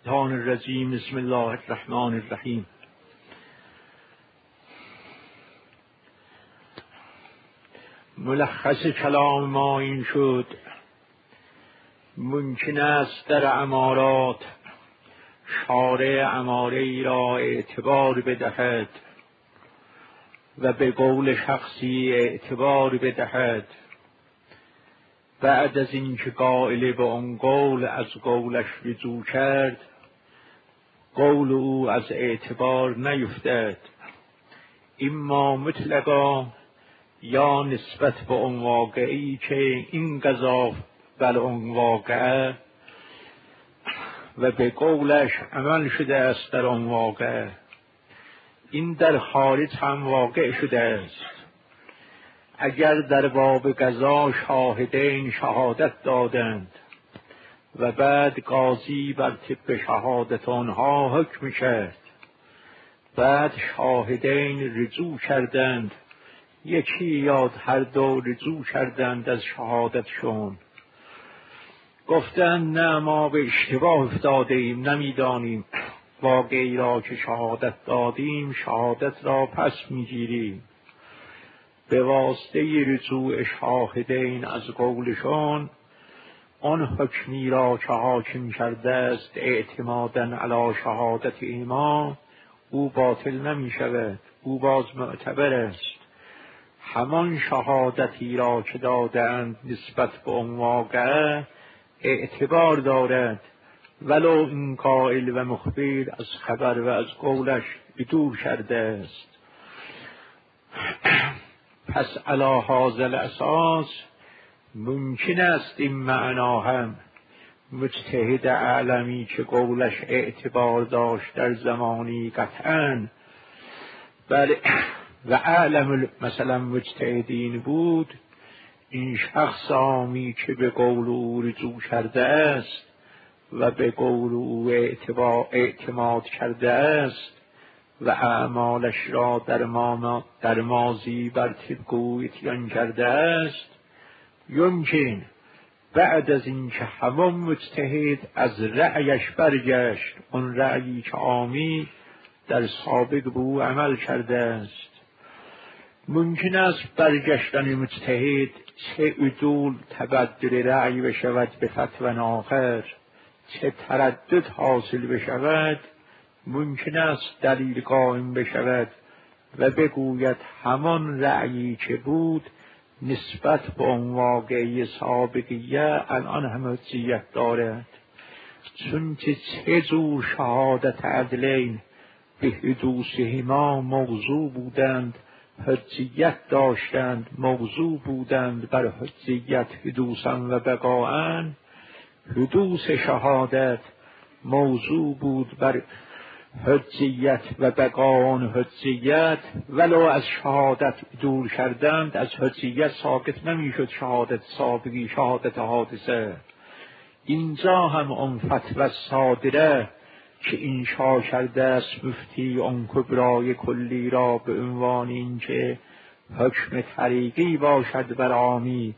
الشیطان الرجیم. بسم الله الرحمن الرحیم. ملخص کلام ما این شد: ممکن است در امارات شارع اماره ای را اعتبار بدهد و به قول شخصی اعتبار بدهد بعد از اینکه قائل به آن قول از قولش رجوع کرد، قول او از اعتبار نیفتد، اما مطلقا یا نسبت به آن واقعی که این قضا بر آن واقعه و به قولش عمل شده است در آن واقعه، این در خارج هم واقع شده است. اگر در باب قضا شاهدین شهادت دادند و بعد قاضی بر طبق شهادت آنها حکم کرد، بعد شاهدین رجوع کردند، یکی یا هر دو رجوع کردند از شهادتشون، گفتند نه ما به اشتباه افتاده ایم، نمیدانیم واقعی را که شهادت دادیم شهادت را پس میگیریم. به واسطه رجوع شاهدین از قولشان آن حکمی را که حاکم کرده است اعتمادا علی شهادت ایمان او باطل نمی شود، او باز معتبر است. همان شهادتی را که دادند نسبت به آن واقعه اعتبار دارد، ولو این قائل و مخبر از خبر و از قولش بدور کرده است. پس علی هذا الاساس ممکن است این معنا هم مجتهد عالمی که قولش اعتبار داشت در زمانی قطعاً و عالم مثلا مجتهدین بود، این شخص عامی که به قول او رجوع کرده است و به قول او اعتماد کرده است و اعمالش را در ماضی بر طبق او اتیان کرده است، یمکن بعد از اینکه همان مجتهد از رأیش برگشت، اون رأیی که عامی در سابق به او عمل کرده است، ممکن است برگشتن مجتهد چه عدول تبدل رأی بشود به فتوی آخر، چه تردد حاصل بشود، ممکن است دلیل قائم بشود و بگوید همان رأیی که بود نسبت به اون واقعی سابقیه الان هم حجیت دارد، چون چه جور شهادت عدلین به حدوثهما موضوع بودند، حجیت داشتند، موضوع بودند بر حجیت حدوثا و بقاءً، حدوث شهادت موضوع بود بر حجیت و بقاء حجیت، ولو از شهادت دور کردند از حجیت ساقط نمیشد شهادت سابقی، شهادت حادثه. اینجا هم اون فتوی صادره که انشا کرده است مفتی اون کبرای کلی را به عنوان این که حکم طریقی باشد بر عامی،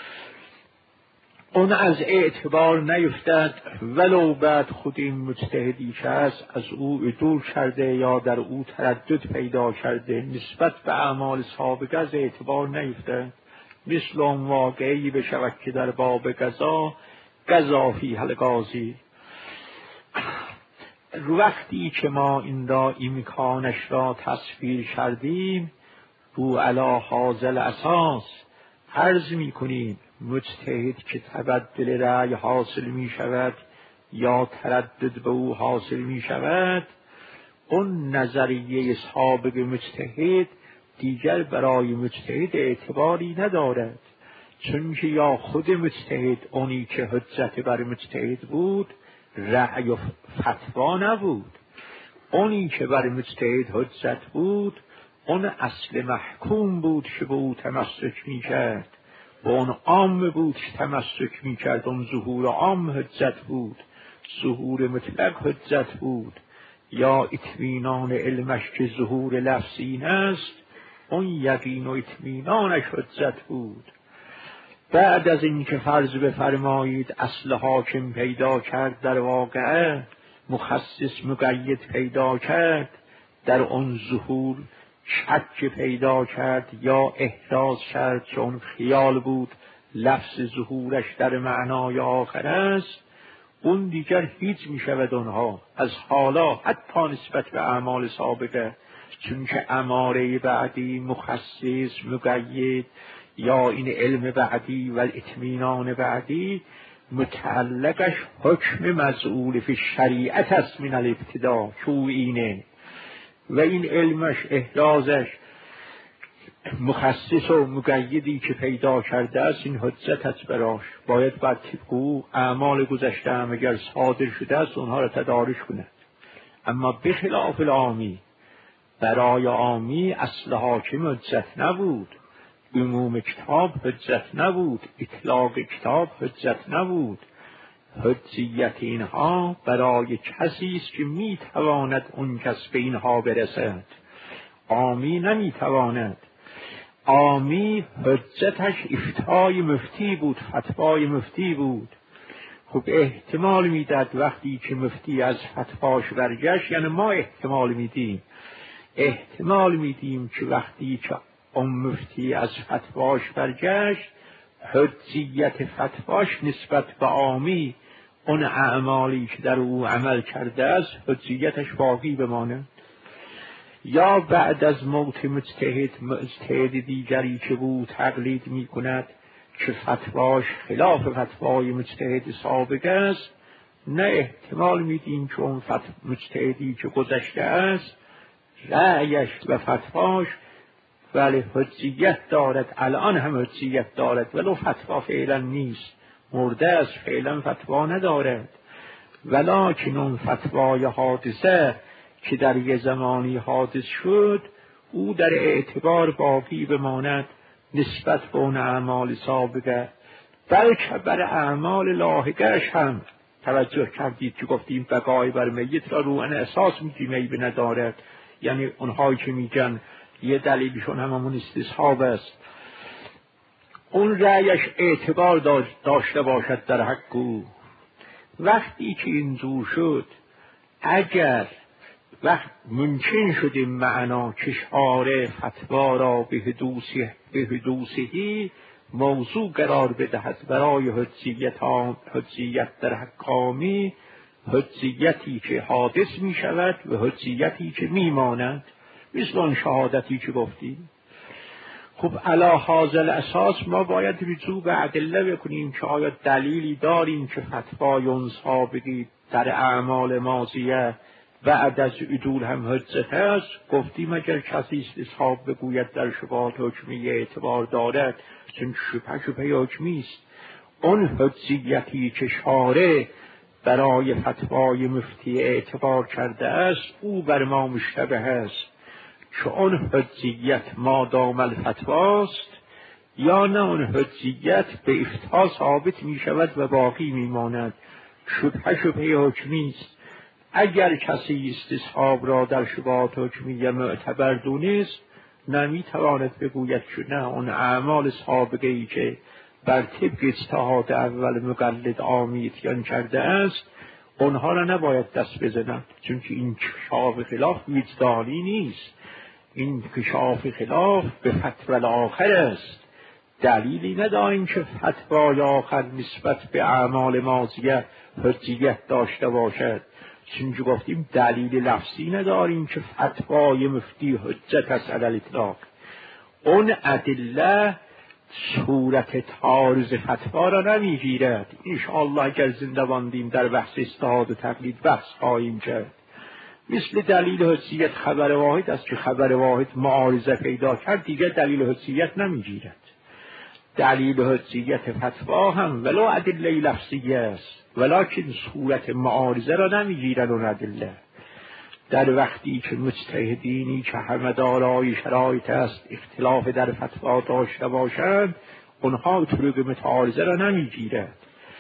اون از اعتبار نیفتد، ولو بعد خود این مجتهدی که است از او عدول کرده یا در او تردد پیدا کرده نسبت به اعمال سابقه از اعتبار نیفتد. مثل اون واقعی بشود که در باب قضا فیه القاضی، وقتی که ما این را امکانش را تصویر کردیم رو علی هذا الاساس عرض می کنیم مجتهد که تبدل رأی حاصل می شود یا تردد به او حاصل می شود، اون نظریه سابق مجتهد دیگر برای مجتهد اعتباری ندارد، چون که یا خود مجتهد اونی که حجت بر مجتهد بود رأی و فتوا نبود، اونی که بر مجتهد حجت بود اون اصل محکوم بود که به او تمسک می کرد، و اون عام بود که تمسک می کرد، اون ظهور عام حجت بود، ظهور مطلق حجت بود، یا اطمینان علمش که ظهور لفظی است اون یقین و اطمینانش حجت بود. بعد از اینکه فرض بفرمایید اصل حاکم پیدا کرد در واقعه مخصص مقید پیدا کرد، در اون ظهور شک پیدا کرد یا احراز کرد، چون خیال بود لفظ ظهورش در معنای آخر است، اون دیگر هیچ می شود اونها از حالا حتی نسبت به اعمال سابقه، چون که اماره بعدی مخصص مقید یا این علم بعدی و اطمینان بعدی متعلقش حکم مزعول فی شریعت است من الابتدا که اینه، و این علمش احرازش مخصص و مقیدی که پیدا کرده است، این حجت است براش، باید بر طبق او اعمال گذشته هم اگر صادر شده است اونها را تدارک کند. اما بخلاف العامی، برای عامی اصل حاکم حجت نبود، عموم کتاب حجت نبود، اطلاق کتاب حجت نبود. حجیت اینها برای کسی است که میتواند اون کس به اینها برسد، عامی نمیتواند. عامی حجتش افتای مفتی بود، فتوای مفتی بود. خب احتمال میداد وقتی که مفتی از فتواش برگشت، یعنی ما احتمال میدیم که وقتی که اون مفتی از فتواش برگشت، حجیت فتواش نسبت به عامی اون اعمالی که در او عمل کرده است حجیتش باقی بمانه. یا بعد از موت مجتهد دیگری که بود تقلید می کند که فتواش خلاف فتوای مجتهد سابق است، نه احتمال میدیم که اون مجتهدی که گذشته است رأیش و فتواش ولی حجیت دارد، الان هم حجیت دارد ولو فتوا فعلا نیست، مرده است فعلا فتوا ندارد، ولکن اون فتوای حادثه که در یه زمانی حادث شد او در اعتبار باقی بماند نسبت به اون اعمال سابقه، بلکه بر اعمال لاحقه‌اش هم توجه کردید که گفتیم بقای بر میت را رو ان اساس میگیم عیب ندارد، یعنی اونهایی که میگن یه دلیلشون همون استصحاب است، اون رأیش اعتبار داشته باشد در حق او. وقتی که اینجور شد، اگر وقت ممکن شد این معنا کشاره فتوا را به حدوثی موضوع قرار بدهد برای حجیت در حکامی، حجیتی که حادث می شود و حجیتی که می ماند، مثل اون شهادتی که گفتیم. خب علی هذا الاساس ما باید رجوع به ادله بکنیم که آیا دلیلی داریم که فتوای اون سابقی در اعمال ماضیه بعد از عدول هم حجت است. گفتیم اگر کسی استصحاب بگوید در شبهات حکمی اعتبار دارد، چون شبه حکمی است، اون حجیتی که شارع برای فتوای مفتی اعتبار کرده است او بر ما مشتبه است که اون حجیت مادام الفتواست، یا نه اون حجیت به افتها ثابت می شود و باقی می ماند، شبه حکمی است. اگر کسی استصحاب را در شبهات حکمیه معتبر دونست، نمی تواند بگوید که نه اون اعمال سابقه ای که بر طبق اجتهاد اول مقلد عامی اتیان کرده است اونها را نباید دست بزنند، چون که این کشاف خلاف وجدانی نیست، این کشاف خلاف به فتوی آخر است. دلیلی نداریم که فتوای آخر نسبت به اعمال ماضیه حجیت داشته باشد، چون که گفتیم دلیل لفظی نداریم که فتوای مفتی حجت است علی الاطلاق. اون ادله صورت تعارض فتوا را نمیگیرد. انشاءالله اگر زنده ماندیم در بحث اجتهاد و تقلید بحث خواهیم کرد. مثل دلیل حجیت خبر واحد است که خبر واحد معارضه پیدا کرد دیگر دلیل حجیت نمیگیرد. دلیل حجیت فتوا هم ولو ادله لفظیه است ولکن صورت معارضه را نمیگیرد اون ادله. در وقتی که مجتهدینی که همه دارای شرایط است اختلاف در فتوا داشته باشند اونها طرق متعارضه را نمیگیرد.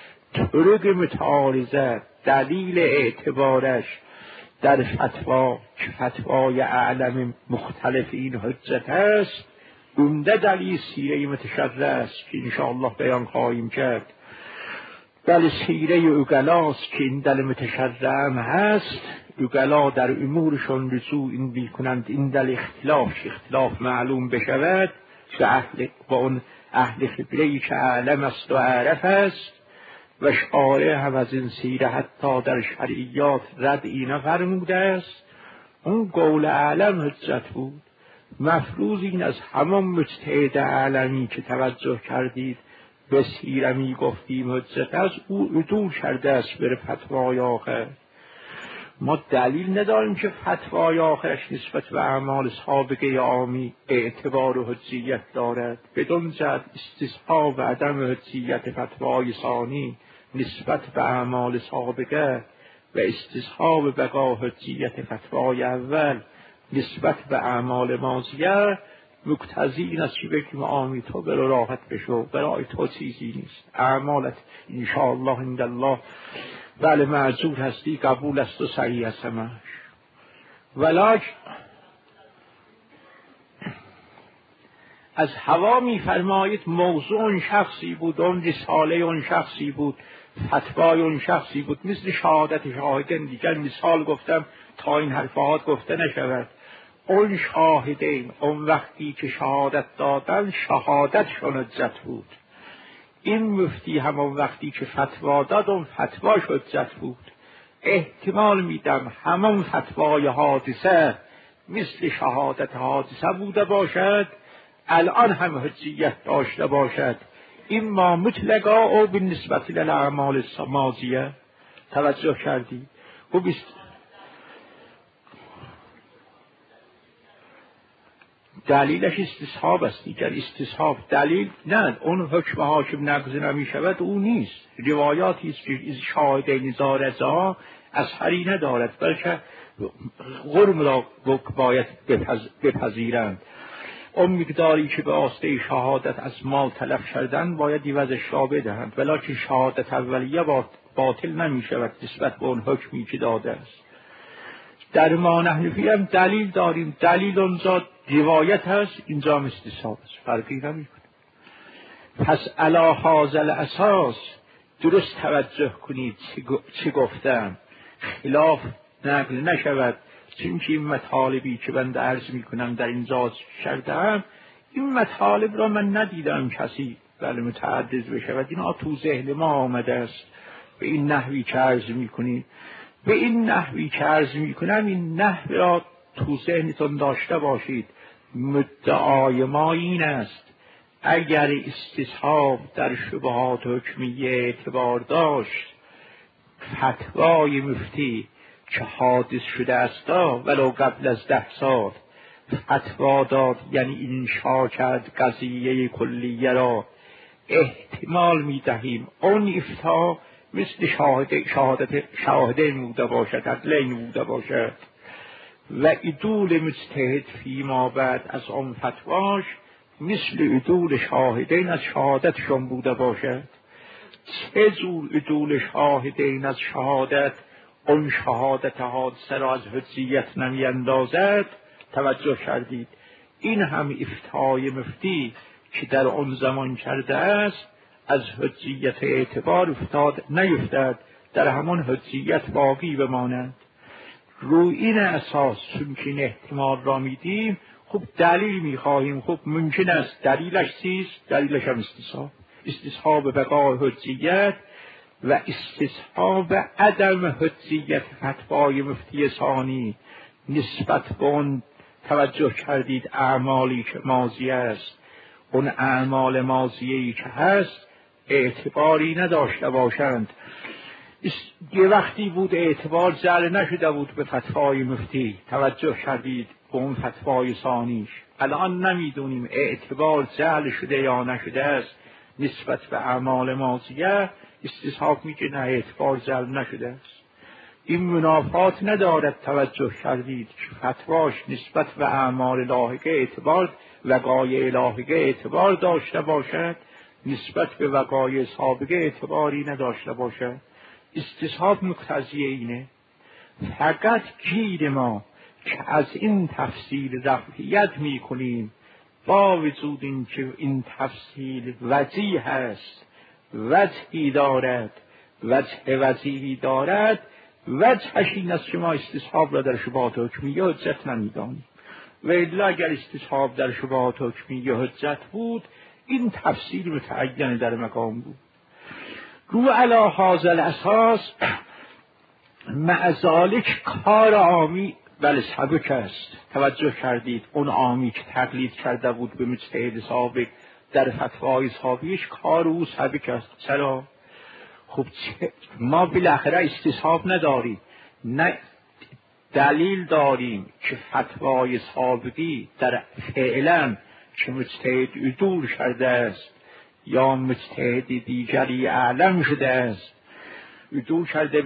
طرق متعارضه دلیل اعتبارش در فتوا که فتوای اعلم مختلف این حجت است، عمده دلیل سیره متشرع است که انشاءالله بیان خواهیم کرد. بل سیره اوگلاست که این دل متشرم هست، اوگلا در امورشون رجوع این بیکنند، این دل اختلاف معلوم بشود با اون اهل خبره‌ای که عالم است و عرف است. و شارع هم از این سیره حتی در شرعیات ردی نفرموده است. اون قول عالم حجت بود. مفروض این از همان مجتهد عالمی که توجه کردید به سیره می گفتیم حجت است، او عدول کرده است بر فتوای آخر. ما دلیل نداریم که فتوای آخرش نسبت به اعمال سابقه عامی اعتبار و حجیت دارد. بدون جهت استصحاب عدم حجیت فتوای ثانی نسبت به اعمال سابقه و استصحاب بقا حجیت فتوای اول نسبت به اعمال ماضیه مقتضی این است که بگیم آمی تو برو راحت بشو، برای تو چیزی نیست، اعمالت انشاءالله عند الله بله معذور هستی، قبول است و صحیح است همش. ولیکن از هوا می فرمایید موضوع اون شخصی بود، اون رساله اون شخصی بود، فتوای اون شخصی بود، مثل شهادت شاهدین دیگر مثال گفتم تا این حرفات گفته نشود. اون شاهدین اون وقتی که شهادت دادن شهادتشون حجت بود. این مفتی همون وقتی که فتوا داد اون فتواش حجت بود. احتمال میدم همون فتوای حادثه مثل شهادت حادثه بوده باشد، الان هم حجیت داشته باشد. این ما مطلقا او بالنسبت للاعمال ماضیه. توجه کردی؟ او دلیلش استصحاب است دیگر. استصحاب دلیل نه، اون حکم حاکم نقض نمی شود او نیست. روایاتی است که شاهدین زارزا اثری ندارد بلکه غرم را باید بپذیرند. اون مقداری که به واسطه شهادت از مال تلف کردن باید عوضش را بدهند، ولکن شهادت اولیه باطل نمی شود نسبت به اون حکمی که داده است. در ما حنفی هم دلیل داریم، دلیل اونجا روایت هست، اینجا استصحاب است، فرقی نمی کنه. پس علی هذا الاساس درست توجه کنید چه گفتم، خلاف نقل نشود. چون که این مطالبی که بنده عرض می کنم در اینجا کردم، این مطالب را من ندیدم کسی بله متعدد بشود. اینا تو ذهن ما آمده است به این نحوی که عرض می کنید. به این نحوی که عرض می کنم این نحو را تو ذهنتون داشته باشید. مدعای ما این است اگر استصحاب در شبهات حکمیه اعتبار داشت، فتوای مفتی که حادث شده است ولو قبل از 10 سال فتوا داد، یعنی انشا کرد قضیه کلیه را، احتمال می دهیم اون افتاء مثل شاهده بوده باشد، عدلین بوده باشد و عدول مجتهد فیما بعد از اون فتواش مثل عدول شاهدین از شهادتشون بوده باشد. چه جور عدول شاهدین از شهادت اون شهادت حادثه را از حجیت نمی اندازد. توجه کردید؟ این هم افتای مفتی که در اون زمان کرده است از حجیت اعتبار افتاد نیفتد، در همون حجیت باقی بماند. روی این اساس چون که این احتمال را میدیم، خب دلیل میخواهیم، خب ممکن است دلیلش چیست؟ دلیلش هم استصحاب بقای حجیت و استصحاب عدم حجیت فتوای مفتی ثانی نسبت به اون. توجه کردید اعمالی که ماضی است، اون اعمال ماضیه‌ای که هست اعتباری نداشته باشند. یه وقتی بود اعتبار جعل نشده بود به فتوای مفتی، توجه کردید به اون فتوای ثانیش. الان نمیدونیم اعتبار جعل شده یا نشده است نسبت به اعمال ماضیه. استصحاب میگه نه اعتبار جعل نشده است. این منافات ندارد. توجه کردید که فتواش نسبت به اعمال لاحقه اعتبار، وقایع لاحقه اعتبار داشته باشد، نسبت به وقایع سابقه اعتباری نداشته باشد. استصحاب مقتضی اینه. فقط گیر ما که از این تفصیل رفعیت می کنیم با وجود این که این تفصیل وجیه است، وجهی دارد وجه وضیحی دارد، وجهش این است که ما استصحاب را در شبهات حکمیه حجت نمی‌دانیم. و الا اگر استصحاب در شبهات حکمیه حجت بود، این تفسیر متعین در مقام بود. رو علی هذا الاساس مع ذلک کار عامی بله سبک است. توجه کردید اون عامی که تقلید کرده بود به مجتهد سابق در فتوای سابقش، کار او سبک است. چرا؟ خب ما بالاخره استصحاب نداریم، نه دلیل داریم که فتوای سابقی در فعلا که مجتهد عدول کرده است یا مجتهد دیگری اعلم شده است عدول کرده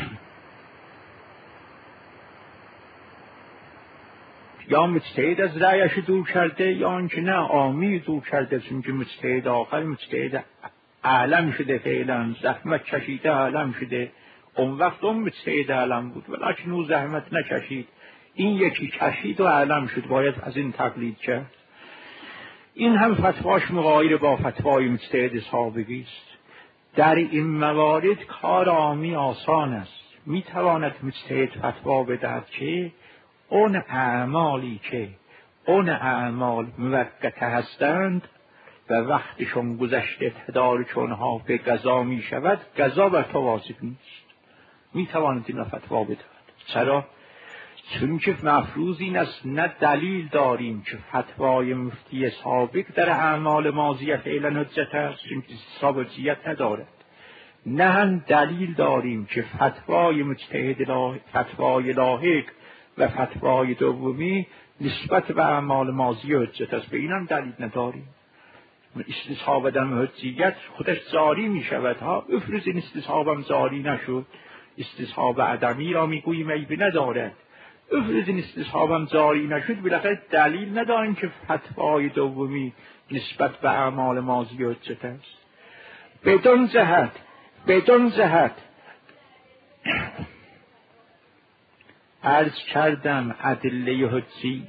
یا مجتهد از رأیش دور کرده یا آنکه نه عامی دور کرده، چون که مجتهد آخر مجتهد اعلم شده، فعلا زحمت کشیده اعلم شده. اون وقت اون مجتهد اعلم بود ولیکن او زحمت نکشید، این یکی کشید و اعلم شد، باید از این تقلید کرد. این هم فتواش مغایر با فتوای مجتهد سابقی است. در این موارد کار عامی آسان است. می تواند مجتهد فتوا بدهد که اون اعمالی که اون اعمال موقته هستند و وقتشون گذشته تدارک اونها به قضا می شود، قضا بر تو واجب نیست. می تواند این فتوا بدهد. چرا؟ چون که مفروض این است نه دلیل داریم که فتوای مفتی سابق در اعمال ماضیه فعلا حجت است، چون که ثابتیت ندارد، نه هم دلیل داریم که فتوای مجتهد فتوای لاحق و فتوای دومی نسبت به اعمال ماضیه حجت است، به این هم دلیل نداریم. استصحاب عدم حجیت خودش جاری می شود ها، افرض این استصحاب هم جاری نشد، استصحاب عدمی را می گوییم عیب ندارد، افرض این استصحاب هم جاری نشد بالاخره دلیل نداریم که فتوای دومی نسبت به اعمال ماضیه حجت است. بدون جهت عرض کردم ادله حجی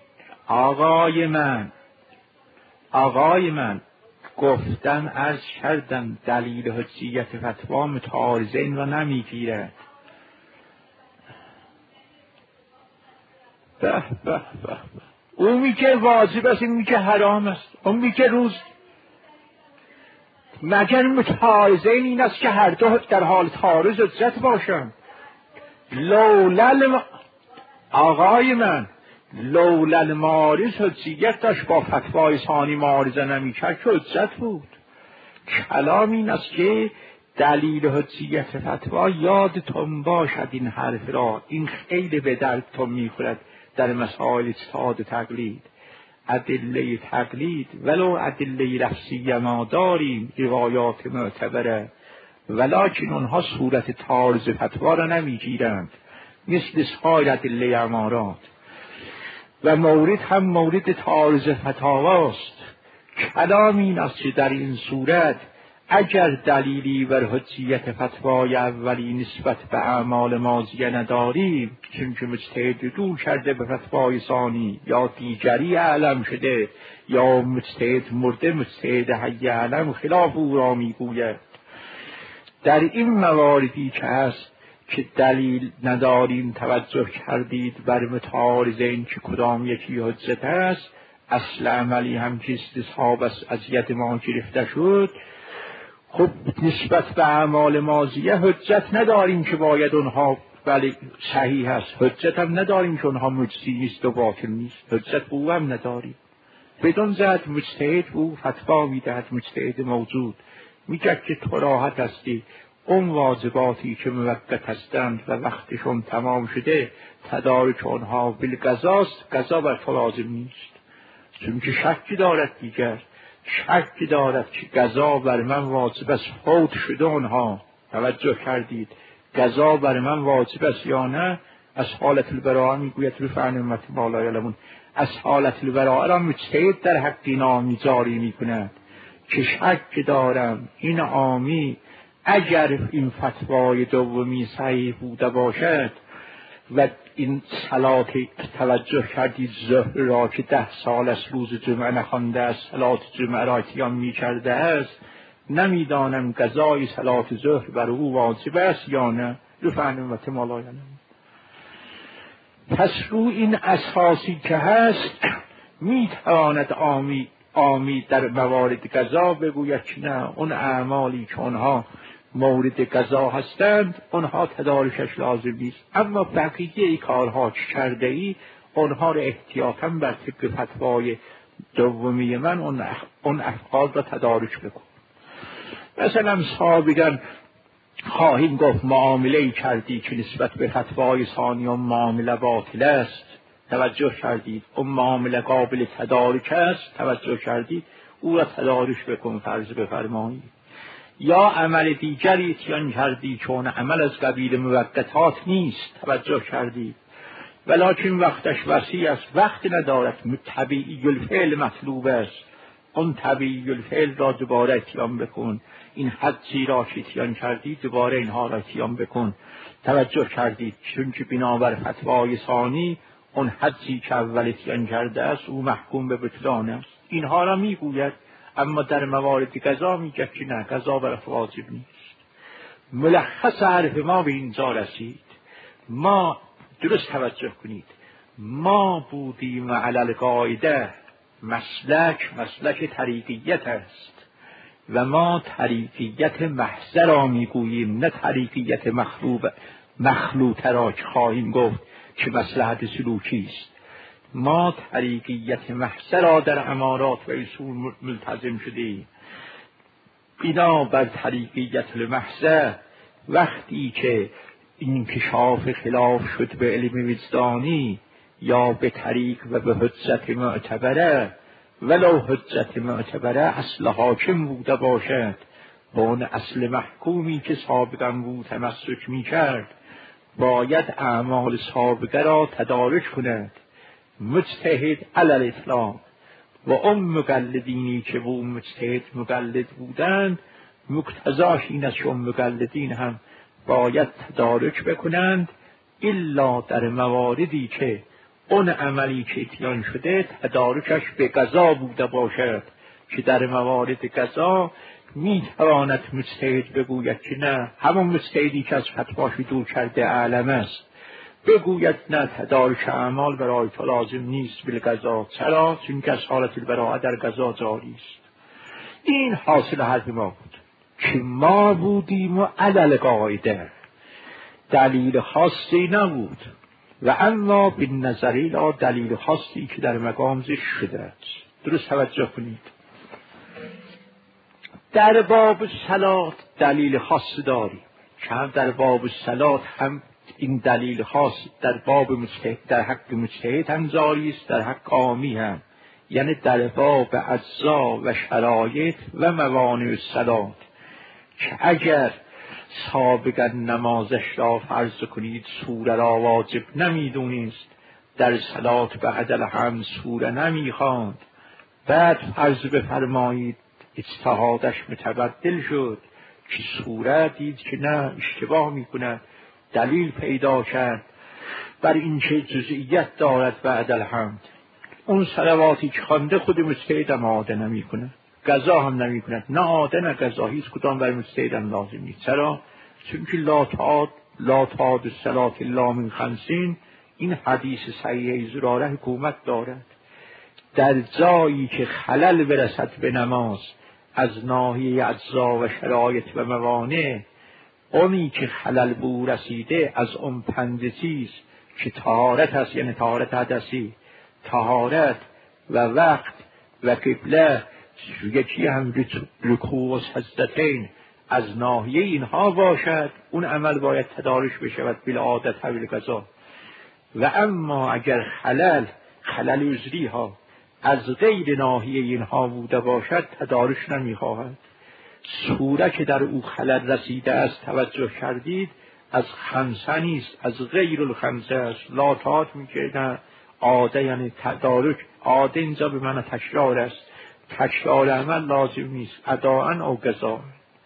آقای من گفتم عرض کردم دلیل حجیت فتوا متعارضین و نمیگیرد. به اون میگه واجب است، این میگه حرام است، اون میگه روز مگر متعارضین این است که هر دو در حال تعارض حجت باشند. آقای من لولا المعارض حجیت داشت، با فتوای ثانی معارضه نمیکرد که حجت بود. کلام این است که دلیل حجیت فتوا یادتون باشد این حرف را، این خیلی به دردتون میخورد در مسائل اجتهاد تقلید. ادله تقلید ولو ادله لفظیه ما داریم، روایات معتبره، ولکن اونها صورت تعارض فتوا را نمیگیرند، مثل سایر ادله امارات، و مورد هم مورد تعارض فتاواست. کلام این است که در این صورت اگر دلیلی بر حجیت فتوای اولی نسبت به اعمال ماضیه نداریم، چون که مجتهد دور کرده به فتوای ثانی یا دیگری اعلم شده یا مجتهد مرده مجتهد حی اعلم خلاف او را میگوید، در این مواردی که هست که دلیل نداریم توجه کردید بر متعارضین که کدام یکی حجت است، اصل عملی هم که استصحاب از ید ما گرفته شد. خب نسبت به اعمال ماضیه حجت نداریم که باید اونها ولی صحیح است، حجت هم نداریم که اونها مجزی نیست و باطل نیست، حجت او هم نداریم. بدون زد مجتهد او فتوا میدهد، مجتهد موجود میگه که تو راحت هستی، اون واجباتی که موقت هستند و وقتشون تمام شده تدارک اونها بالقضاست، قضا بر تو لازم نیست. چون که شکی دارد دیگر، شکی دارد که قضا بر من واجب است، فوت شده اونها، توجه کردید قضا بر من واجب است یا نه. از حالت البراءه میگوید رفع نعمت ما لا یعلمون، از حالت البراءه را مجتهد در حق اینا جاری میکند که شک دارم این عامی اگر این فتوای دومی صحیح بوده باشد و این صلات توجه کردید ظهر را که 10 سال از روز جمعه نخوانده است، صلات جمعه را اتیان می کرده است، نمیدانم قضای صلات ظهر بر او واجب است یا نه. بفرمایید و تمالایانم. پس رو این اساسی که هست میتواند آمید در موارد قضا بگوید که نه، اون اعمالی که اونها مورد قضا هستند اونها تدارکش لازم نیست، اما بقیه کارها که کرده ای اونها رو احتیاطاً بر طبق فتوای دومی من اون افعال را تدارک بکن. مثلا صاحبگان خواهیم گفت معامله کردی که نسبت به فتوای ثانی و معامله باطل است، توجه کردید، اون معامله قابل تدارک است، توجه کردید، او را تدارک بکن فرض بفرمایید. یا عمل دیگری اتیان کردی که اون عمل از قبیل موقتات نیست، توجه کردید، ولکن وقتش وسیع است، وقت ندارد، طبیعی الفعل مطلوب است، اون طبیعی الفعل را دوباره اتیان بکن. این حدی را که اتیان کردی دوباره اینها را اتیان بکن. توجه کردید، چون که بنابر فتوای ثانی اون حدی که اول اتیان کرده است او محکوم به بطلان است. اینها را میگوید، اما در موارد قضا میگه که نه، قضا بر واجب نیست. ملخص حرف ما به اینجا رسید. ما درست توجه کنید، ما بودیم علی القاعده، مسلک طریقیت است و ما طریقیت محض را میگوییم، نه طریقیت مخلوطه را که خواهیم گفت که مصلحت سلوکی است. ما طریقیت محض را در امارات و اصول ملتزم شدیم. بنا بر طریقیت المحض وقتی که انکشاف خلاف شد به علم وجدانی یا به طریق و به حجت معتبره، ولو حجت معتبره اصل حاکم بوده باشد با اون اصل محکومی که سابقا بود تمسک می کرد، باید اعمال سابقه را تدارک کند. مجتهد علی الاطلاق و اون مقلدینی که با اون مجتهد مقلد بودند مقتضاش این است که اون مقلدین هم باید تدارک بکنند، الا در مواردی که اون عملی که اتیان شده تدارکش به قضا بوده باشد، که در موارد قضا میتواند مجتهد بگوید که نه، همون مجتهدی که از فتواش دور کرده اعلم است بگوید نه، تدارک اعمال برای تو لازم نیست بالقضا. چرا؟ چون که از حالت البراءه در قضا جاری است. این حاصل حرف ما بود که ما بودیم و علی القاعده، دلیل خاصی نبود و اما به نظری لا دلیل خاصی که در مقام ذکر شده است. درست توجه کنید، در باب صلات دلیل خاص داریم که هم در باب صلات هم این دلیل خاص در باب مجتهد، در حق مجتهد هم جاری است، در حق عامی هم، یعنی در باب اجزا و شرایط و موانع الصلات، که اگر سابقا نمازش را فرض کنید سوره را واجب نمیدونست، در صلات بعد الحمد سوره نمیخواند، بعد فرض بفرمایید اجتهادش متبدل شد که سوره دید که نه اشتباه میکند، دلیل پیدا کرد بر این که جزئیت دارد بعد الحمد، اون صلواتی که خوانده خود مجتهد هم عاده نمی کند، قضا هم نمی کند، نه عاده نه قضا، هیچ کدام بر مجتهد هم لازم نیست. چرا؟ چون که لا تعاد الصلاة الا من خمسین، این حدیث صحیح زراره حکومت دارد. در جایی که خلل برسد به نماز از ناحیه اجزا و شرایط و موانع، اونی که خلل به او رسیده از اون 5 چیز که طهارت است، یعنی طهارت حدثی، طهارت و وقت و قبله، یکی هم رکوع و سجدتین، از ناحیه اینها باشد، اون عمل باید تدارک بشود بالعادت و بالقضا. و اما اگر خلل عذری ها از غیر ناحیه اینها بوده باشد تدارک نمیخواهد. سوره که در او خلل رسیده است، توجه کردید، از خمسه نیست، از غیر الخمسه است. لا تعاد میگه عاده، یعنی تدارک، عاده اینجا به معنی تکرار است، تکرار عمل لازم نیست، اداءً او قضاءً.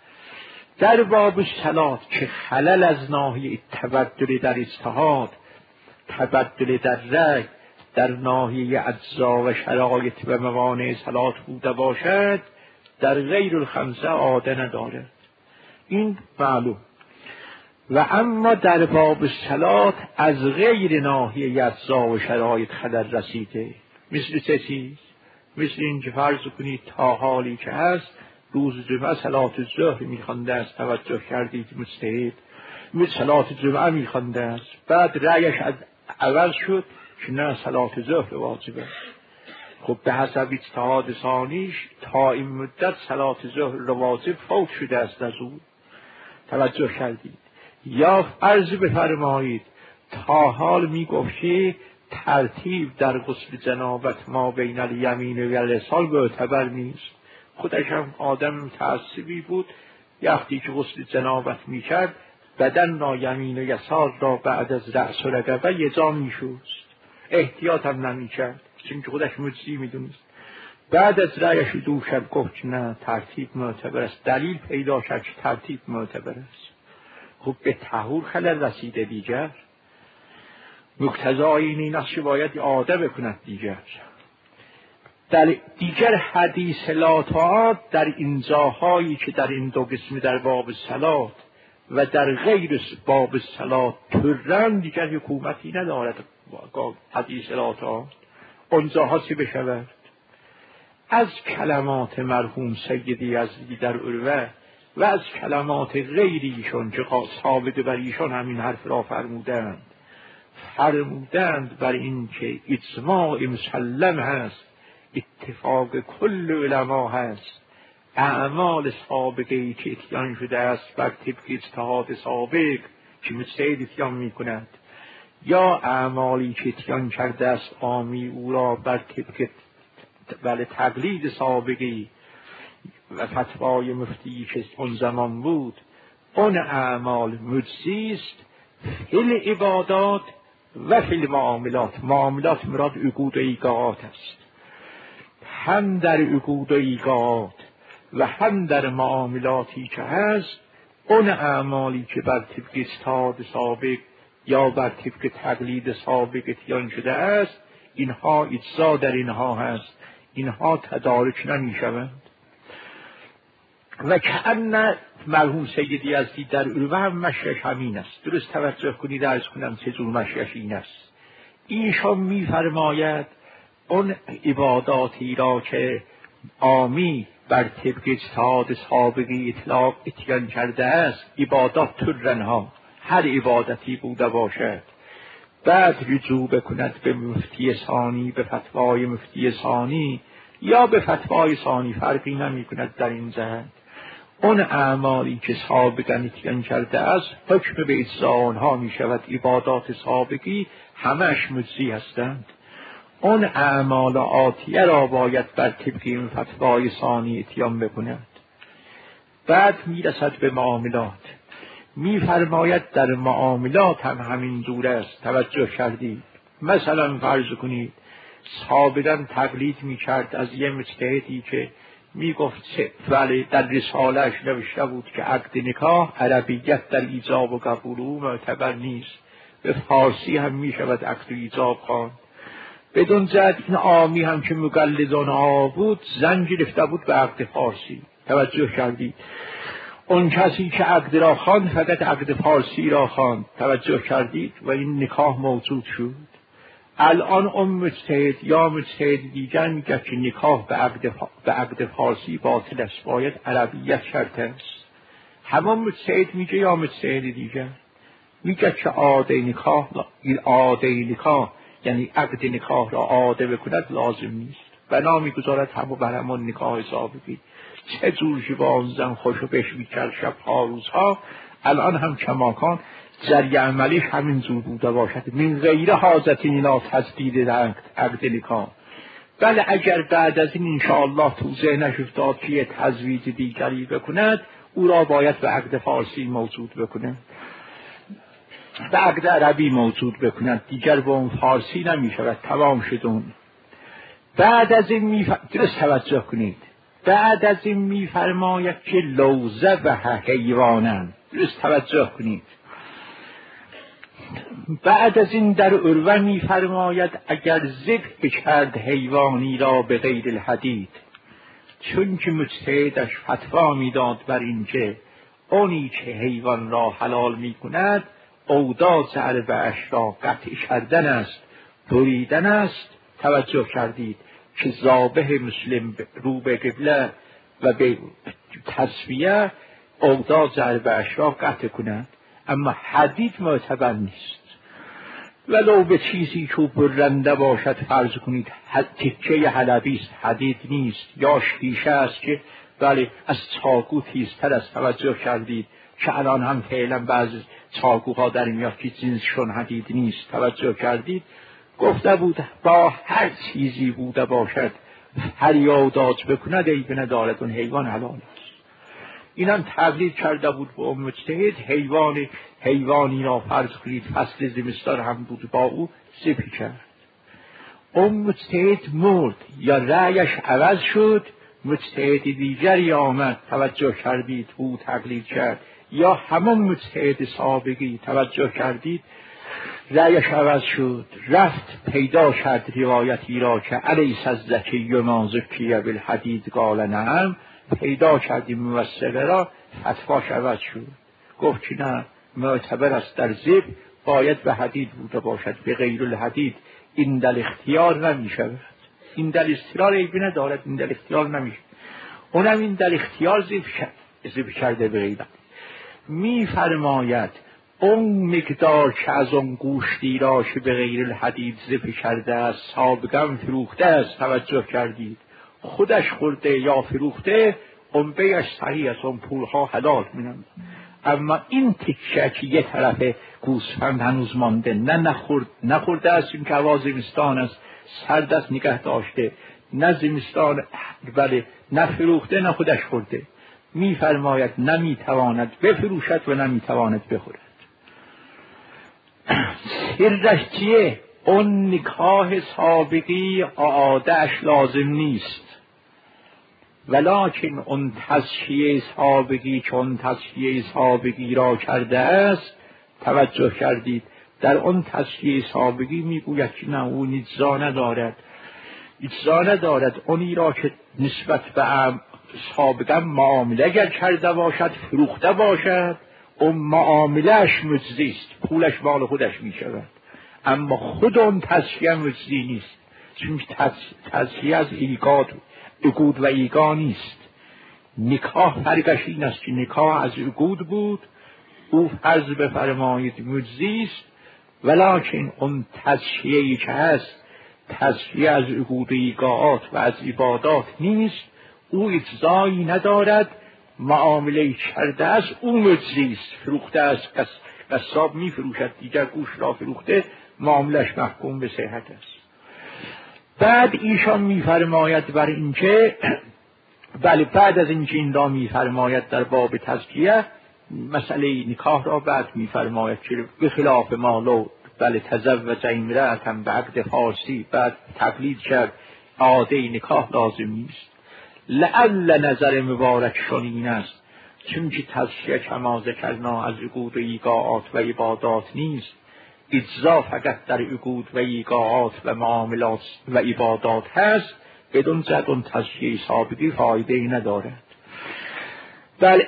در باب صلات که خلل از ناحیه تبدل در اجتهاد، تبدل در رأی، در ناحیه اجزا و شرایط و موانع صلات بوده باشد، در غیر الخمسه عاده ندارد. این معلوم. و اما در باب صلات از غیر ناحیه اجزا و شرایط خلل رسیده. مثل چه چیز؟ مثل این که فرض کنید تا حالی که هست روز جمعه صلات ظهر میخوانده است، توجه کردید مجتهد مثل صلات جمعه میخوانده است، بعد رأیش عوض شد که نه صلات ظهر واجبه. خب به حسب اجتهاد ثانیش تا این مدت صلات ظهر واجب فوت شده است از او، توجه کردید. یا عرض بفرمایید تا حال میگفت که ترتیب در غسل جنابت ما بین الیمین و الیسار معتبر نیست. خودش هم آدم متعصبی بود، وقتی که غسل جنابت میکرد بدن را یمین و یسار را بعد از رأس و رقبه یه جا میشوست، احتیاط هم نمیکرد چون که خودش مجزی میدونست. بعد از رأیش دوشب گفت نه ترتیب معتبر است، دلیل پیدا کرد که ترتیب معتبر است. خب به طهور خلل رسیده دیگر، مقتضای این است که باید عاده بکند دیگر. در دیگر حدیث لا طاعات در این جاهایی که در این دو قسم در باب صلات و در غیر باب صلات ترن دیگر حکومتی ندارد حدیث لا طاعات. اون جاها چی بشود؟ از کلمات مرحوم سیدی یزدی در عروه و از کلمات غیریشون که ثابت بر ایشان همین حرف را فرمودند بر این که اجماع مسلم هست، اتفاق کل علما هست، اعمال سابقه که اتیان شده است بر طبق اجتهاد سابق که مجتهد اتیان می کند، یا اعمالی که اتیان کرده است عامی او را بر طبق تقلید سابقی و فتوای مفتی که اون زمان بود، اون اعمال مجزی است فی العبادات و فی المعاملات. معاملات مراد عقود و ایقاعات است، هم در عقود و ایقاعات و هم در معاملاتی که هست اون اعمالی که بر طبق اجتهاد سابق یا بر طبق تقلید سابق اتیان شده است، اینها اجزا در اینها هست، اینها تدارک نمی شوند. و کأن مرحوم سیدی یزدی در عروه هم مشیش همین است. درست توجه کنید عرض کنم چه جور مشیش این است. ایشان می فرماید اون عباداتی را که عامی بر طبق اجتهاد سابقی اطلاق اتیان کرده است، عبادات ترنها هر عبادتی بوده باشد، بعد رجوع بکند به مفتی ثانی، به فتوای مفتی ثانی یا به فتوای ثانی، فرقی نمی کند در این جهت. اون اعمالی که سابقا اتیان کرده است حکم به اجزا آنها می شود. عبادات سابقی همش مجزی هستند. اون اعمال آتیه را باید بر طبق این فتوای ثانی اتیان بکند. بعد می رسد به معاملات. می فرماید در معاملات هم همین جور است. توجه کردید؟ مثلا فرض کنید سابقا تقلید می کرد از یه مجتهدی که می گفت ولی در رسالهش نوشته بود که عقد نکاح عربیت در ایجاب و قبول او معتبر نیست، به فارسی هم می شود عقد و ایجاب خواند. بدون جهت این عامی هم که مقلدانه بود زن گرفته بود به عقد فارسی. توجه کردید؟ اون کسی که عقد را خواند فقط عقد فارسی را خواند. توجه کردید؟ و این نکاح موجود شد. الان اون مجتهد یا مجتهد دیگر میگه که نکاح به عقد فارسی باطل است، باید عربیت شرط است. همان مجتهد میگه یا مجتهد دیگر میگه که عاده نکاح یعنی عقد نکاح را عاده بکند لازم نیست، بنا میگذارد همو بر همون نکاح سابقی. چه جور با زن خوشو بهش میکرد شبها روزها، الان هم کماکان جری عملیش همین جور بوده باشد، من غیر حاجت اینا تجدید عقد نکاح. بله اگر بعد از این انشاءالله تو ذهنش افتاد که یه تزویج دیگری بکند، او را باید به عقد فارسی موجود بکند، به عقد عربی موجود بکند، دیگر به اون فارسی نمی شود. تمام شدون. بعد از این درست توجه کنید، بعد از این میفرماید که لوزه و حیوانن. درست توجه کنید. بعد از این در عروه میفرماید اگر ذبح کرد حیوانی را به غیر الحدید، چون که مجتهدش فتوا میداد بر اینکه اونی که حیوان را حلال میکند اوداز اربعش را قطع کردن است، بریدن است، توجه کردید که ذابح مسلم رو به قبله و به تسویه اوداز اربعش را قطع کند، اما حدید معتبر نیست. ولو به چیزی که برنده باشد، فرض کنید تکه حلبی است، حدید نیست، یا شیشه است که بله از چاقو تیزتر است، توجه کردید که الان هم فعلا بعضی چاقوها در میاد که جنسشون حدید نیست، توجه کردید. گفته بود با هر چیزی بوده باشد هر یادات بکند عیب ندارد، اون حیوان حلال است. اینان تقلید کرده بود به مجتهد، حیوانی را فرض کنید فصل زمستان هم بود با او ذبح کرد. مجتهد مرد یا رأیش عوض شد، مجتهد دیگری آمد، توجه کردید، او تقلید کرد، یا همون مجتهد سابقی، توجه کردید، رأیش عوض شد، رفت پیدا کرد روایتی را که الیس الزکی ما زکی بالحدید قال نعم، پیدا کردیم موثقه را، فتواش عوض شد، گفت که نه معتبر است در ذبح باید به حدید بوده باشد، به غیر الحدید این در اختیار نمی شود، این در اختیار عیبی ندارد، این در اختیار نمی شود. اونم این در اختیار ذبح کرده به غیرت. می فرماید اون مقدار که از اون گوشتی را که به غیر الحدید ذبح کرده است سابقا فروخته است، توجه کردید، خودش خورده یا فروخته، اون بیش صحیح است، اون پولها حلال می‌نند. اما این تکه که یه طرف گوسفند هنوز مانده، نخورده است، این که هوا زمستان است، سرد است نگه داشته، نه زمستان بله، نه فروخته نه خودش خورده، می‌فرماید نمی‌تواند بفروشد و نمی‌تواند بخورد. سرش چیه؟ اون نکاح سابقی عاده‌اش لازم نیست، ولکن اون تزکیه سابقی که اون تزکیه سابقی را کرده است، توجه کردید، در اون تزکیه سابقی میگوید که نه اون اجزا ندارد، اونی را که نسبت به سابقا معامله گر کرده باشد، فروخته باشد، اون معاملهش مجزی است، پولش مال خودش می شود، اما خود اون تزکیه مجزی نیست، چون تزکیه از عقود و ایگا نیست. نکاح فرقش این است که نکاح از عقود بود، او فرض بفرمایید مجزی است، ولکن اون تزکیه‌ای که هست تزکیه از عقود و ایگاات و از عبادات نیست، او اجزایی ندارد، معامله کرده است، او مجزی است، فروخته است، قصاب می فروشد دیگر گوش را فروخته، معاملش محکوم به صحت است. بعد ایشان می‌فرماید بر اینکه بله، بعد از اینکه این را می‌فرماید در باب تزکیه مسئله نکاح را بعد می‌فرماید که به خلاف مالو بله تزوج امرأة بعقد فارسی، بعد تقلید کرد عاده نکاح لازم نیست. لعل نظر مبارکشون این است چون که تزکیه کما ذکرنا از عقود و ایگاات و عبادات نیست، اجزا فقط در عقود و ایگاات و معاملات و عبادات هست، بدون جد اون تزکیه سابقی فایده ای ندارد. بله،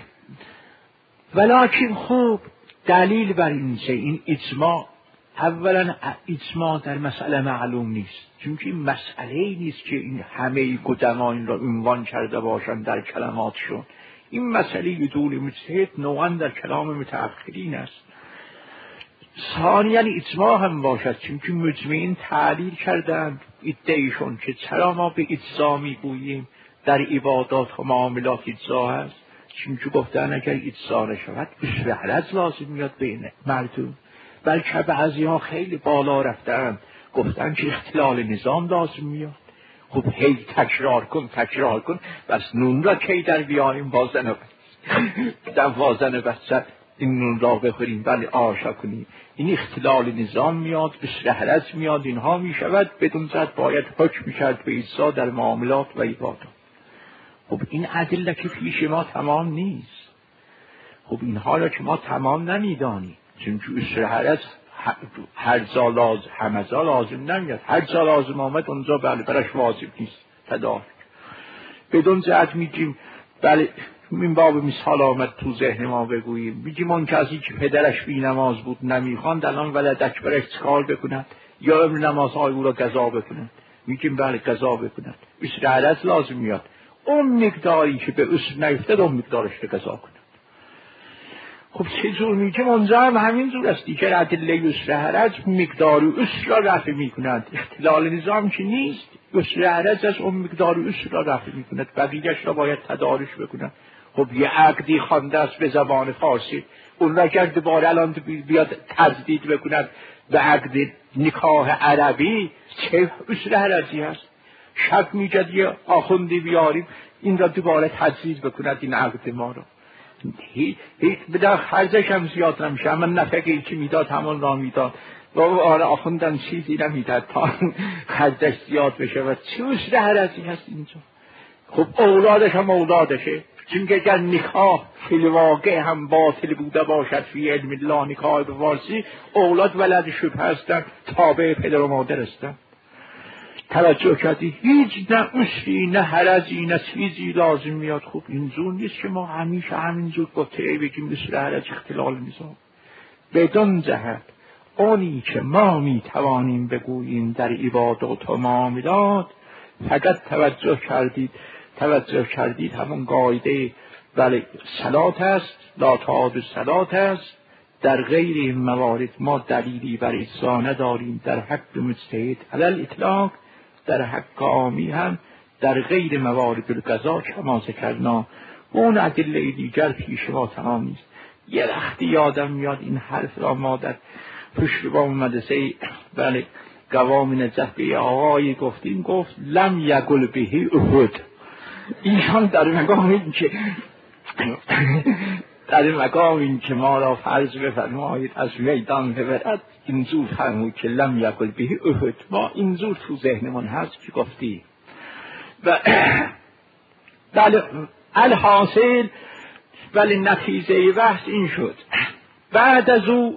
ولکن خوب دلیل بر این اجماع، اولا اجماع در مسئله معلوم نیست، چون که این مسئله ای نیست که این همه قدما این را عنوان کرده باشند در کلماتشون، این مسئله دول مجتهد نوعا در کلام متأخرین است. ثانیاً اجماع هم باشد، چون که مجمعین تعلیل کردند ادعایشون که چرا ما به اجزا میگوییم در عبادات و معاملات اجزا هست، چون که گفتن اگر اجزا نشود بشرحلت لازم میاد بین مردم، بلکه بعضی ها خیلی بالا رفتن گفتن که اختلال نظام لازم میاد. خب هی تکرار کن بس نون را کی در بیاریم وازن بچه این نون را بخوریم بله آشا کنیم، این اختلال نظام میاد، به شهرت میاد، اینها میشود، بدون زد باید حکم میکرد به اجزا در معاملات و عبادات. خب این ادله که پیش ما تمام نیست، خب اینها را که ما تمام نمیدانیم، چون که شهرت هر جا لازم همزا لازم نمیاد، هر جا لازم آمد اونجا بله برش واجب نیست تدارک. بدون جهت میگیم بله این باب مثال آمد تو ذهن ما بگوییم، میگیم اون کسی که پدرش بی نماز بود نمیخواند الان ولدک برش چکار بکند یا امر نمازهای او را قضا بکند، میگیم بله قضا بکند، اسر عرض لازم میاد، اون مقداری که به اسر نیفتد اون مقدارش رو قضا کند. خب چه جور میگیم اونجا هم همین جور است دیگر، ادله اسر عرض مقدار اسر را رفع میکند، اختلال نظام که نیست، اسر عرض از اون مقدار اسر را رفع میکند، بقیه‌اش را باید تدارش بکند. خب یه عقدی خوانده است به زبان فارسی، اون را اگر دوباره الان بیاد تجدید بکند به عقد نکاح عربی چه اسر عرضی هست؟ شب میگد یه آخوندی بیاریم این را دوباره تجدید بکند این عقد ما را، هیچ بدار خرجش هم زیاد نمیشه، اما نفقی که میداد همون را میداد و آره آخوندن چیزی نمیداد تا خرجش زیاد بشه و چه اسر عرضی هست اینجا؟ خب اولادش هم اولادشه، چون که اگر نکاح فی الواقع هم باطل بوده باشد فی علم الله نکاح به فارسی، اولاد ولد شبه هستن، تابع پدر و مادر هستن. توجه کردی؟ هیچ نه اسری نه حرجی نه چیزی لازم میاد. خب اینجور نیست که ما همیشه همینجور با تایی بگیم اسر حرج اختلال نظام. بدون جهت اونی که ما میتوانیم بگوییم در عبادات و معاملات فقط توجه کردید همون قاعده بله صلات است، لا تعاد صلات است. در غیر این موارد ما دلیلی بر اجزا نداریم، در حق مجتهد علی الاطلاق، در حق عامی هم در غیر موارد القضا کما ذکرنا و اون ادله دیگر پیش ما تمام نیست. یه وقتی یادم میاد این حرف را ما در پشتبان مدرسه بله قوام نجف به آقایی گفتیم، گفت لم یقل بهی احد. ایشان در مقام این که ما را فرض بفرمایید از میدان ببرد اینجور فرمود که لم یقل بهی احد، ما اینجور تو ذهنمون هست که گفتی. و بله الحاصل ولی نتیجه بحث این شد. بعد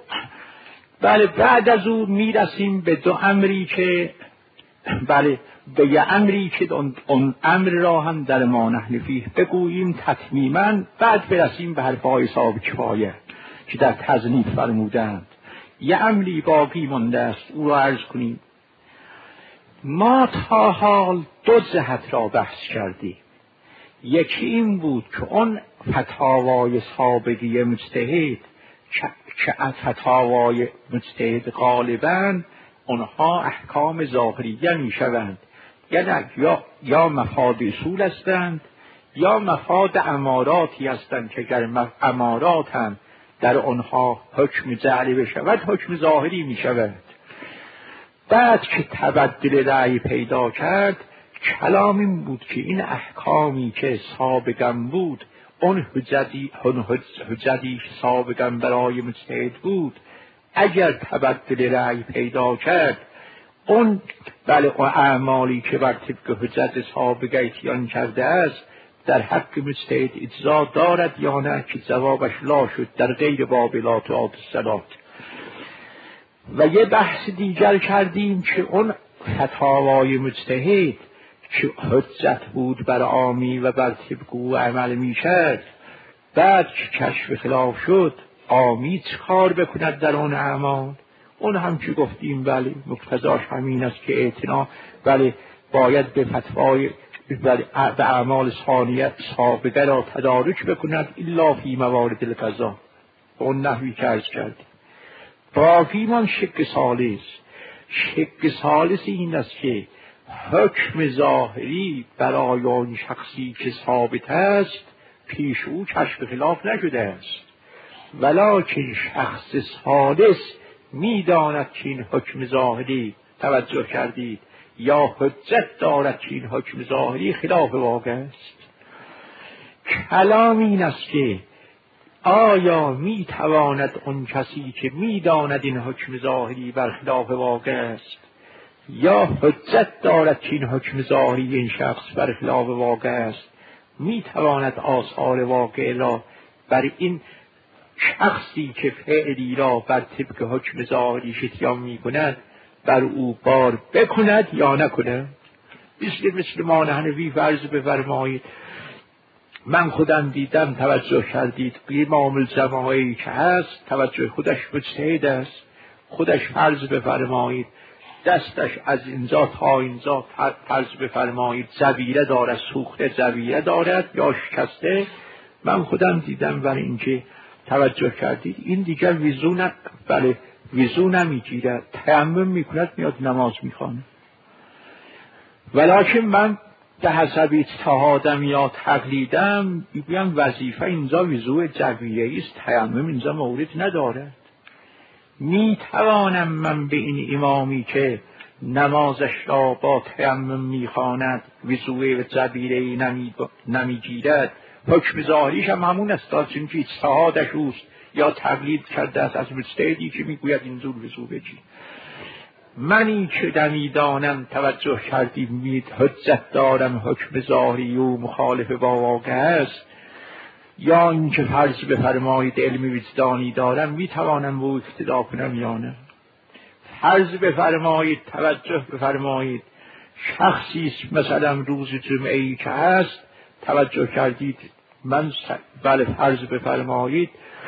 از او میرسیم به دو امری که بله به یه امری که اون امر را هم در ما نحن فیه بگوییم تتمیما، بعد برسیم به حرفهای صاحب کفایه که در تضنیف فرمودند. یه امری باقی مانده است، او را عرض کنیم. ما تا حال دو جهت را بحث کردیم. یکی این بود که اون فتاوای سابقی مجتهد که فتاوای مجتهد غالباً اونها احکام ظاهریه می شوند، یعنی یا مفاد اصول هستند یا مفاد اماراتی هستند که اگر امارات هم در اونها حکم جعلی بشود حکم ظاهری می شود. بعد که تبدل رأی پیدا کرد کلام این بود که این احکامی که سابقا بود اون حجتی سابقا برای مجتهد بود اگر تبدل رأی پیدا کرد اون بله اعمالی که بر طبق حجت سابقه اتیان کرده است در حق مجتهد اجزا دارد یا نه، که جوابش لا شد در غیر باب لا تعاد الصلات. و یه بحث دیگر کردیم که اون فتاوای مجتهد که حجت بود بر عامی و بر طبق او عمل می کرد، بعد که کشف خلاف شد عامی چه کار بکند در اون اعمال؟ اون هم که گفتیم بله مقتضاش همین است که اعتنا بله باید به فتوای بله به اعمال ثانیه سابقه را تدارک بکند الا فی موارد القضا، اون نحوی که عرض کردیم. باقی من شق ثالث این است که حکم ظاهری برای آن شخصی که ثابت است پیش او کشف خلاف نشده است، ولکن شخص ثالث میداند که این حکم ظاهری، توجه کردید، یا حجت دارد که این حکم ظاهری خلاف واقع است. کلام این است که آیا میتواند اون کسی که میداند این حکم ظاهری بر خلاف واقع است یا حجت دارد که این حکم ظاهری این شخص بر خلاف واقع است، میتواند آثار واقع را بر این شخصی که فعلی را بر طبق حکم ظاهری اتیان می کند بر او بار بکند یا نکند؟ مثل ما نحنفی فرض بفرمایید من خودم دیدم، توجه کردید امام الجماعی که هست توجه خودش مجتهد است، خودش فرض بفرمایید دستش از اینجا تا اینجا فرض بفرمایید زبیره دارد، سوخته زبیره دارد یا شکسته، من خودم دیدم. برای اینکه توجه کردید این دیگر وضو نمیگیرد، تیمم میکند میاد نماز میخوانه. ولکن من به حسب اجتهادم یا تقلیدم میگویم وظیفه اینجا وضو جویه است، تیمم اینجا مورد ندارد. میتوانم من به این امامی که نمازش را با تیمم میخواند وضو جبیره نمیگیرد حکم ظاهریش هم همون است، چون که اجتهادش اوست یا تقلید کرده است از مجتهدی که میگوید اینجور وضو بگیر. منی که نمیدانم، توجه کردید حجت دارم حکم ظاهری و مخالف با واقع است، یا اینکه فرض بفرمایید علم وجدانی دارم میتوانم به او اقتدا کنم یا نه. فرض بفرمایید توجه بفرمایید شخصی مثلا روز جمعه‌ای که هست، توجه کردید من فرض بفرمایید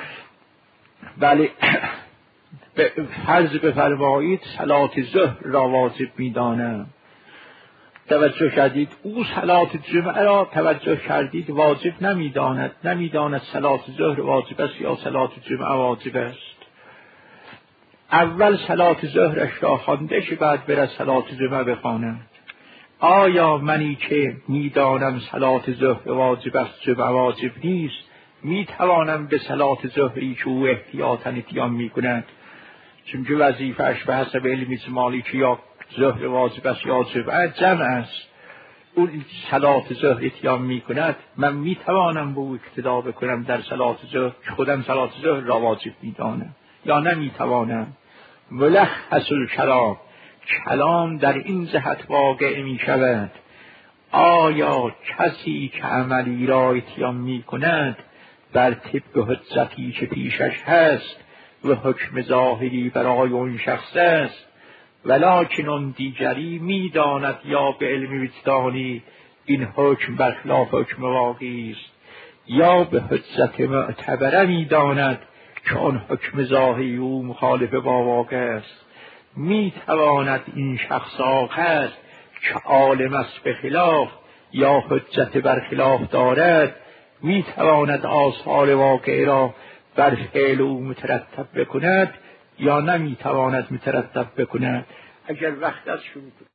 فرض بفرمایید صلات ظهر را واجب میدانم، توجه کردید او صلات جمعه را توجه کردید واجب نمیداند صلات ظهر واجب است یا صلات جمعه واجب است. اول صلات ظهرش را خوانده که بعد بره صلات جمعه بخواند. آیا منی که میدانم صلات ظهر واجب است جمعه واجب نیست میتوانم به صلات ظهری که او احتیاطاً اتیان میکند، چون که وظیفه‌اش به حسب علم اجمالی که یا ظهر واجب است یا جمعه جمع است، اون صلات ظهر اتیان میکند، من میتوانم به او اقتدا بکنم در صلات ظهر که خودم صلات ظهر را واجب میدانم یا نمیتوانم؟ ملخص کلام در این جهت واقع می شود. آیا کسی که عملی را اتیان می کند بر طبق حجتی که پیشش هست و حکم ظاهری برای اون شخص است، ولکن اون دیگری می داند یا به علم وجدانی این حکم برخلاف حکم واقعی است، یا به حجت معتبره می داند که اون حکم ظاهری او مخالف با واقع است، می تواند این شخص آخر که عالم است به خلاف یا حجت برخلاف دارد می تواند آثار واقع را بر فعل او مترتب بکند یا نمی تواند مترتب بکند؟ اگر وقت از شروع